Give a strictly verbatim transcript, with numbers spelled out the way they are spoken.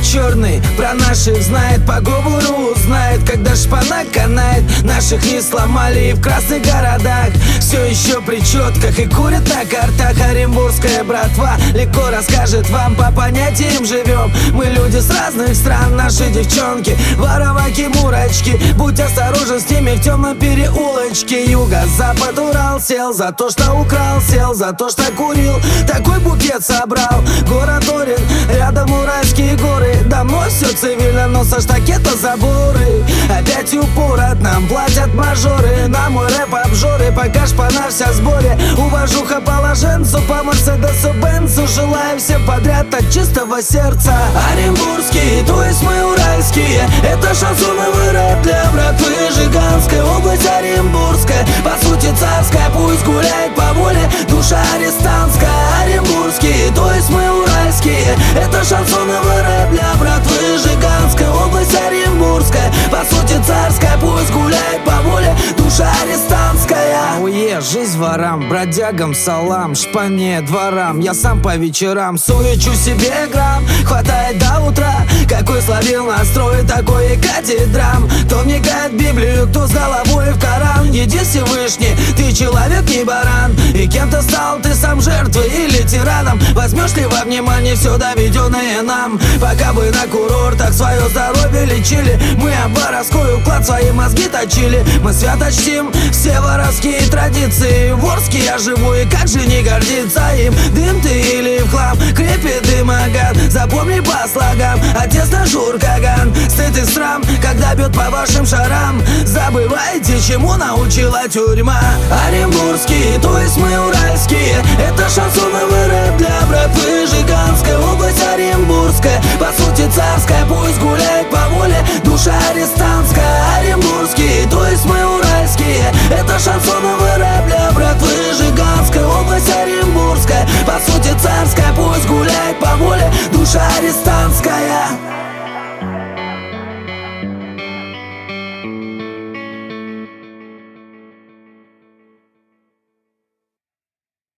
черный про наших знает, по говору знает, когда шпана канает. Наших не сломали и в красных городах все еще при четках и курят на картах. Оренбургская братва легко расскажет вам, по понятиям живем. Мы люди с разных стран, наши девчонки вороваки, мурачки. Будь осторожен с ними в темном переулочке. Юго-запад, Урал сел за то, что украл, сел за то, что курил. Такой букет собрал. Город Орен, рядом Уральские горы. Давно все цивильно, но со штакета заборы. Опять упорот нам платят мажоры. На мой рэп обжоры, пока шпана вся в сборе. Уважуха положенцу, по Мерседесу Бенцу. Желаю всем подряд от чистого сердца. Оренбургские, то есть мы уральские. Это шансоновый рэп для братвы Жиганская область Оренбургская, по сути царская, пусть гуляет по воле душа арестантская. Оренбургские, то есть мы уральские. Это шансоновый рэп для братвы Жиганская область Оренбургская, по сути царская, пусть гуляет по воле душа арестантская. Ауе, жизнь ворам, бродягам салам, шпане, дворам. Я сам по вечерам суечу себе грамм, хватает до утра. Какой словил настрой, такой и катит драм. Кто вникает в Библию, кто с головой в Коран. Иди Всевышний, ты человек, не баран. И кем ты стал, ты сам жертвой или тираном? Возьмешь ли во внимание все доведенное нам? Пока бы на курортах свое здоровье лечили, мы об воровской уклад свои мозги точили. Мы свято чтим все воровские традиции. Ворский я живу, и как же не гордиться им? Дым ты или в хлам, крепит дымоган. Запомни по слогам, отец наш Журкаган. Стыд и срам, когда бьет по вашим шарам. Забывайте, чему научила тюрьма. Оренбургские, то есть мы уральские. Это шансоновый рэп для братвы Жиганская область Оренбургская, по сути царская, пусть гуляет по воле душа арестантская. Оренбургские, то есть мы уральские. Это шансоновый рэп для братвы Жиганская область Оренбургская, по сути царская, пусть гуляет по воле душа арестантская.